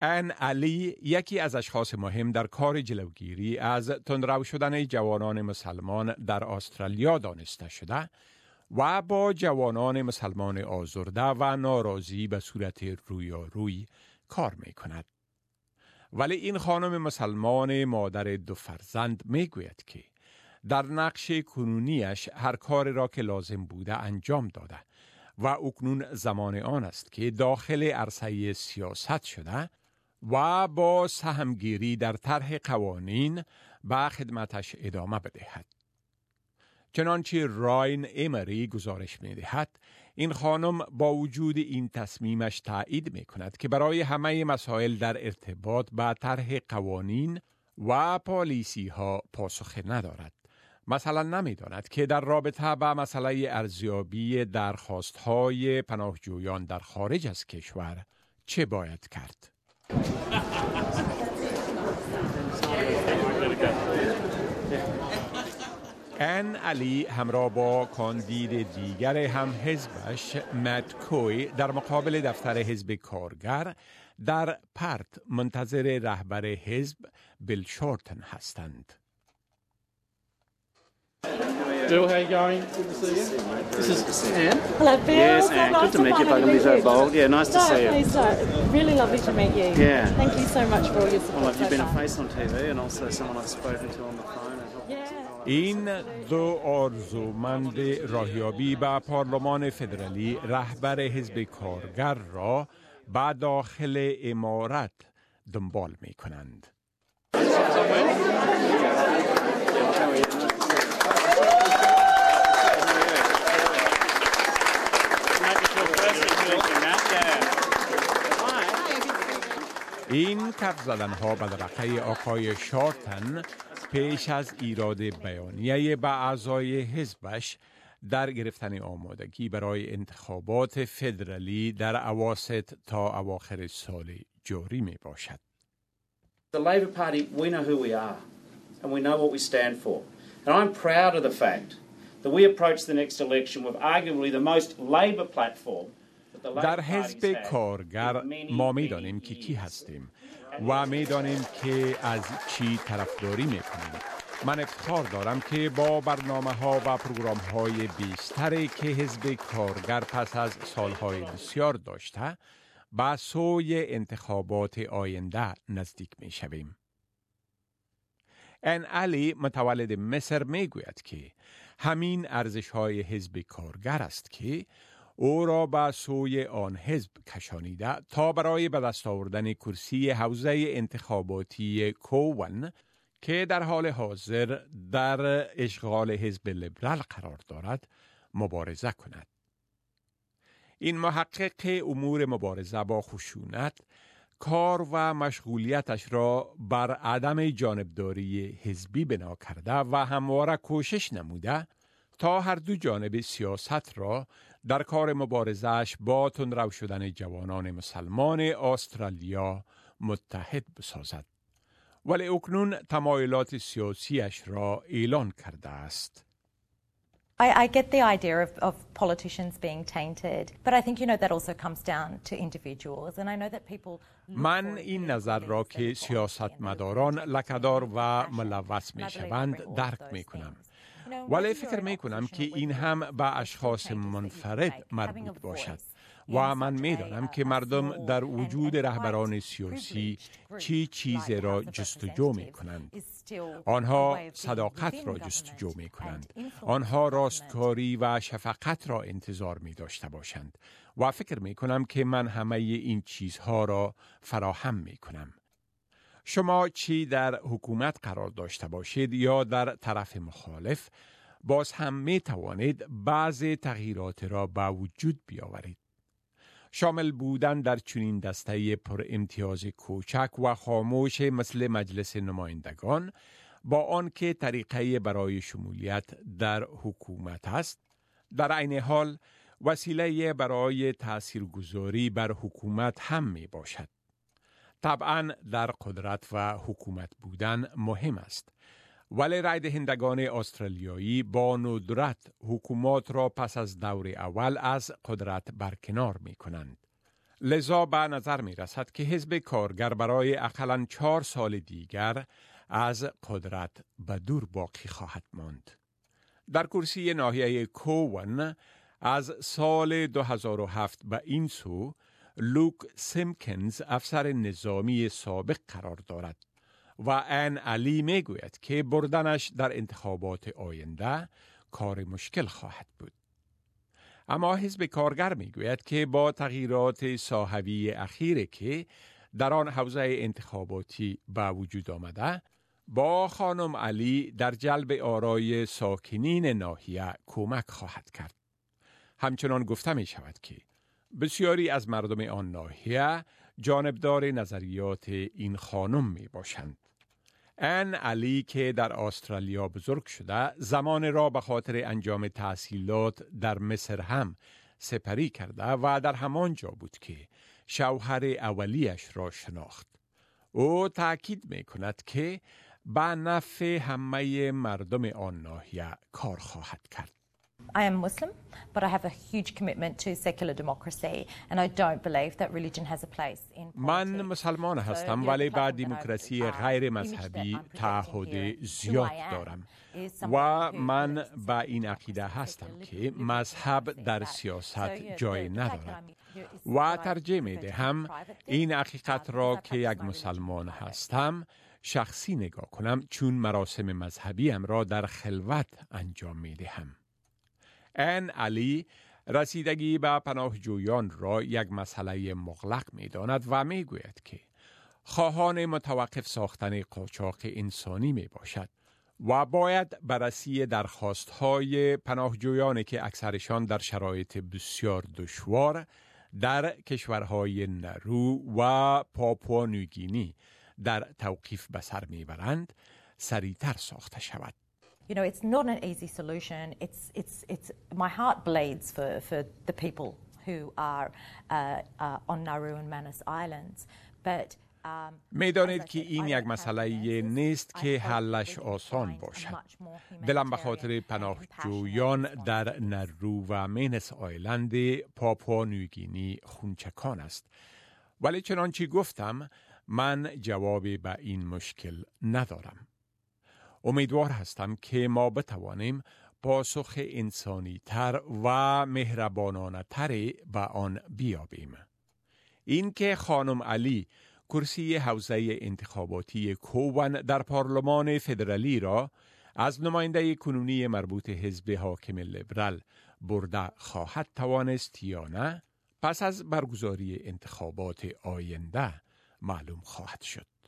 ان علی یکی از اشخاص مهم در کار جلوگیری از تندرو شدن جوانان مسلمان در استرالیا دانسته شده و با جوانان مسلمان آزرده و ناراضی به صورت رویاروی کار می کند. ولی این خانم مسلمان مادر 2 فرزند می گوید که در نقش کنونیش هر کار را که لازم بوده انجام داده و اکنون زمان آن است که داخل عرصه سیاست شده و با سهمگیری در طرح قوانین به خدمتش ادامه بدهد. چنانچه راین ایمری گزارش می دهد، این خانم با وجود این تصمیمش تایید می کند که برای همه مسائل در ارتباط با طرح قوانین و پالیسی ها پاسخ ندارد. مثلا نمی داند که در رابطه با مسئله ارزیابی درخواست های پناهجویان در خارج از کشور چه باید کرد. ان علی همراه با کاندید دیگر هم حزبش مت کوی در مقابل دفتر حزب کارگر در پرت منتظر رهبر حزب بیل شورتن هستند. Bill, how are you going? Good to see you. This is Anne. Hello, Bill. Yes, Anne. Good to meet you. If I can be so bold. Yeah, nice to see you. Please don't. Really lovely to meet you. Yeah. Thank you so much for all your support. Well, you've been a face on TV and also someone I've spoken to on the phone. این 2 آرزومند راهیابی به پارلمان فدرالی رهبر حزب کارگر را به داخل امارت دنبال می کنند. این کف زدنها به درقه آقای شارتن پیش از ایراد بیانیه به اعضای حزبش در گرفتن آمادگی برای انتخابات فدرالی در اواسط تا اواخر سال جاری می باشد. The Labor Party, we know who we are and we know what we stand for. And I'm proud of the fact that we approach the next election with arguably the most Labor platform. در حزب کارگر ما می دانیم که کی هستیم و می دانیم که از چی طرفداری می کنیم. من افتخار دارم که با برنامه ها و پروگرام های بیشتری که حزب کارگر پس از سالهای بسیار داشته به سوی انتخابات آینده نزدیک می شویم. ان علی متولد مصر می گوید که همین ارزش های حزب کارگر است که او را به سوی آن حزب کشانیده تا برای به دست آوردن کرسی حوزه انتخاباتی کوون که در حال حاضر در اشغال حزب لیبرال قرار دارد مبارزه کند. این محقق امور مبارزه با خشونت کار و مشغولیتش را بر عدم جانبداری حزبی بنا کرده و همواره کوشش نموده تا هر 2 جانب سیاست را در کار مبارزهش با تندرو شدن جوانان مسلمان استرالیا متحد بسازد. ولی اکنون تمایلات سیاسیش را اعلان کرده است. I get the idea of politicians being tainted, but I think that also comes down to individuals, and I know that people. من این نظر را که سیاستمداران لکه‌دار و ملوث می‌شوند درک می‌کنم. ولی فکر می‌کنم که این هم به اشخاص منفرد مربوط باشد و من می‌دانم که مردم در وجود رهبران سیاسی چیزی را جستجو می‌کنند. آنها صداقت را جستجو می‌کنند. آنها راستکاری و شفقت را انتظار می‌داشته باشند و فکر می‌کنم که من همه این چیزها را فراهم می‌کنم. شما چی در حکومت قرار داشته باشید یا در طرف مخالف، باز هم می توانید بعضی تغییرات را به وجود بیاورید. شامل بودن در چنین دسته پر امتیاز کوچک و خاموش مثل مجلس نمایندگان با آنکه طریقه برای شمولیت در حکومت است، در عین حال وسیله برای تاثیرگذاری بر حکومت هم می باشد. طبعاً در قدرت و حکومت بودن مهم است، ولی رای دهندگان استرالیایی با ندرت حکومات را پس از دور اول از قدرت برکنار می کنند. لذا به نظر می رسد که حزب کارگر برای اقلاً 4 سال دیگر از قدرت به دور باقی خواهد ماند. در کرسی ناحیه کوون از سال 2007 به این سو لوک سیمکنز افسر نظامی سابق قرار دارد و ان علی می گوید که بردنش در انتخابات آینده کار مشکل خواهد بود. اما حزب کارگر می گوید که با تغییرات ساحوی اخیری که در آن حوزه انتخاباتی به وجود آمده، با خانم علی در جلب آرای ساکنین ناحیه کمک خواهد کرد. همچنان گفته می شود که بسیاری از مردم آن ناحیه جانبدار نظریات این خانم می باشند. ان علی که در استرالیا بزرگ شده، زمان را به خاطر انجام تحصیلات در مصر هم سپری کرده و در همان جا بود که شوهر اولیش را شناخت. او تأکید می کند که به نفع همه مردم آن ناحیه کار خواهد کرد. I am Muslim, but I have a huge commitment to secular democracy and I don't believe that religion has a place in politics. من مسلمان هستم ولی به دموکراسی غیر مذهبی تعهد زیاد دارم و من به این عقیده هستم که مذهب در سیاست جای ندارد و ترجیح می دهم این حقیقت را که یک مسلمان هستم شخصی نگاه کنم، چون مراسم مذهبیم را در خلوت انجام می دهم. ان علی رسیدگی به پناهجویان را یک مسئله مغلق می داند و می گوید که خواهان متوقف ساختن قاچاق انسانی می باشد و باید بررسی درخواست‌های پناهجویانی که اکثرشان در شرایط بسیار دشوار در کشورهای نرو و پاپوا نیوگینی در توقیف به سر میبرند سریعتر ساخته شود. You know, it's not an easy solution. It's my heart bleeds for the people who are on Nauru and Manus Islands, but میدانید که این یک مسئله نیست که حلش آسان باشد. دلم به خاطر پناهجویان در نرو و مینس آیلند پاپوا نیوگینی خونچکان است. ولی چنانچه گفتم من جوابی به این مشکل ندارم. امیدوار هستم که ما بتوانیم پاسخ انسانی تر و مهربانانه تری به آن بیابیم. این که خانم علی کرسی حوزه انتخاباتی کوون در پارلمان فدرالی را از نماینده کنونی مربوط حزب حاکم لیبرال برده خواهد توانست یا نه، پس از برگزاری انتخابات آینده معلوم خواهد شد.